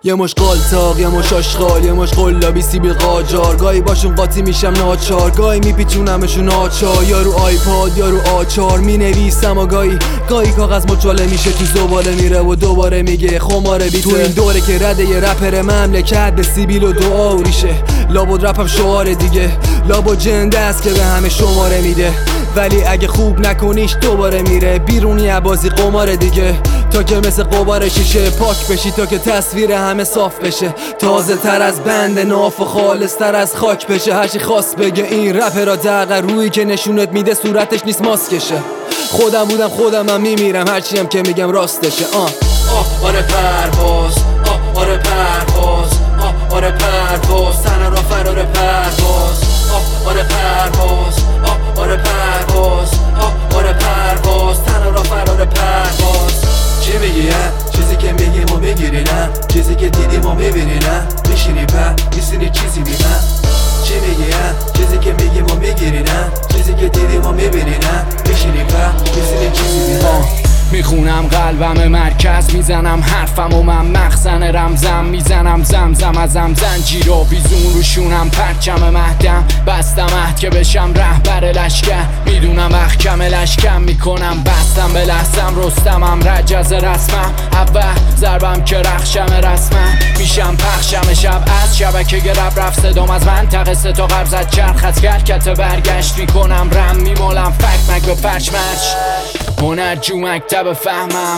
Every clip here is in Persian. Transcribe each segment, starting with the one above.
یه مش قالتاق یه مش آشغال یه مش قلابی سیبیل قاجار، گاهی باشون قاطی میشم ناچار، گاهی میپیچونمشون آچار، یا رو آیپاد یا رو آچار مینویسم و گاهی کاغذ مچاله میشه تو زباله میره و دوباره میگه خماره بیته. تو این دوره که رده یه رپر مملکت به سیبیل و دعا ریشه، لابد رپم شعار دیگه، لابد جنده است که به همه شماره میده، ولی اگه خوب نکنیش دوباره میره بیرونی بازی قمار دیگه، تا که مثل قبار شیشه پاک بشی، تا که تصویر همه صاف بشه، تازه تر از بند ناف و خالص تر از خاک بشه. هرچی خواست بگه این رپرا دقیقا روی که نشونت میده صورتش نیست ماسکشه. خودم بودم خودمم میمیرم هرچی هم که میگم راستشه. آره پرواز، آره پرواز، آره پرواز، تن را فرار پرواز، آره پرواز، آره پرواز، آره پرواز، تن را فرار پرواز. چی میگی چیزی که میگی ما میگیری نه، چیزی که دیدی ما میبینی نه، میشینی میسینی چیزی بیمه. چی میگی چیزی که میگی ما میگیری نه، چیزی که دیدی ما میبینی نه، میشینی میسینی چیزی بیمه. میخونم قلبم مرکز، میزنم حرفم و من مخزن رمزم، میزنم زمزم ازم زنجیر و بیزون روشونم پرچم مهدم، بستم عهد که بشم رهبر لشکر، میدونم احکم لشکم میکنم بستم به لحظم، رستمم رجز رسمم، اول ضربم که رخشم رسمم، میشم پخشم شب از شبکه گرب رفت صدام از منطقه سه تا قرب زد چرخ از کرکت برگشت، میکنم رم میمالم فک مک به فرش مرش، هنرجو مکتب فهمم،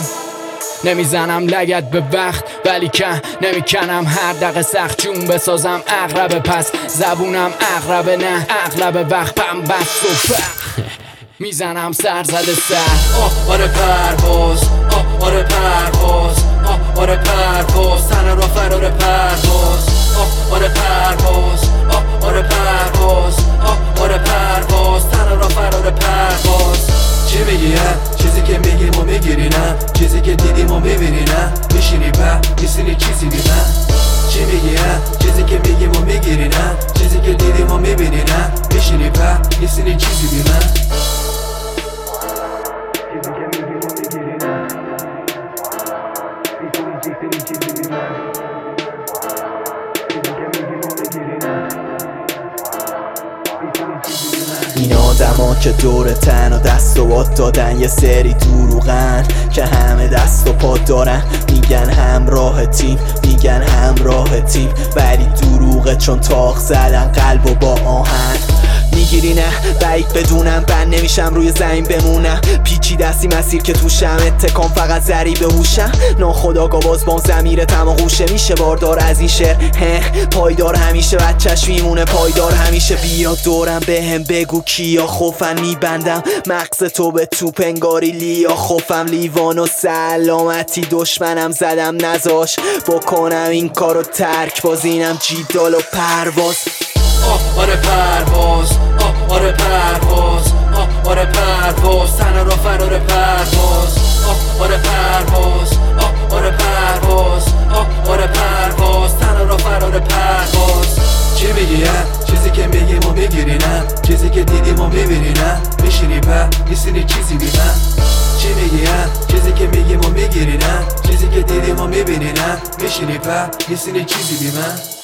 نمیزنم لگت به وقت ولی که نمیکنم هر دقیقه سخت جون بسازم اغربه، پس زبونم اغربه نه اغلب وقت پنبست و فخ میزنم سر زده سر. آره پرواز، آره پرواز، آره پرواز، تن را فرار پرواز، آره پرواز، آره پرواز، آره پرواز، تن را فرار پرواز. چی میگی چیزی که میگی ما میگیری نه، چیزی که دیدی ما میبینی نه، میشینی میسینی چیزی بیمه. چی میگی چیزی که میگی ما میگیری نه، چیزی که دیدی ما میبینی نه، میشینی میسینی چیزی بیمه. چیزی که میگی ما میگیری نه، میسینی چیزی بیمه. چیزی که میگی ما میگیری نه، این آدما که دور تن و دست و باد دادن یه سری دروغن که همه دست و پا دارن، میگن همراه تیم، میگن همراه تیم، ولی دروغه چون تاق زدن قلب و با آهن. میگیری نه بعید بدونم بند نمیشم روی زمین بمونم، پیچی دستی مسیر که توشم اتکام فقط ضریب هوشم، ناخداگاه باز بام ضمیرتم و غوشه میشه باردار از این شعر پایدار همیشه بچهش میمونه پایدار همیشه. بیا دورم بهم بگو کیا خوفن، میبندم مغز تو به توپ انگاری لیا خوفم، لیوان و سلامتی دشمنم زدم نزاش بکنم این کارو ترک، باز اینم جیدال و پرواز. آره پرواز، آره پرواز، آره پرواز، تن را فرار پرواز، آره پرواز، آره پرواز، آره پرواز، تن را فرار پرواز. چی میگی چیزی که میگی ما میگیری نه، چیزی که دیدی ما میبینی نه، میشینی میسینی چیزی بیمه. چی میگی چیزی که میگی ما میگیری نه، چیزی که دیدی ما میبینی نه، میشینی میسینی چیزی بیمه.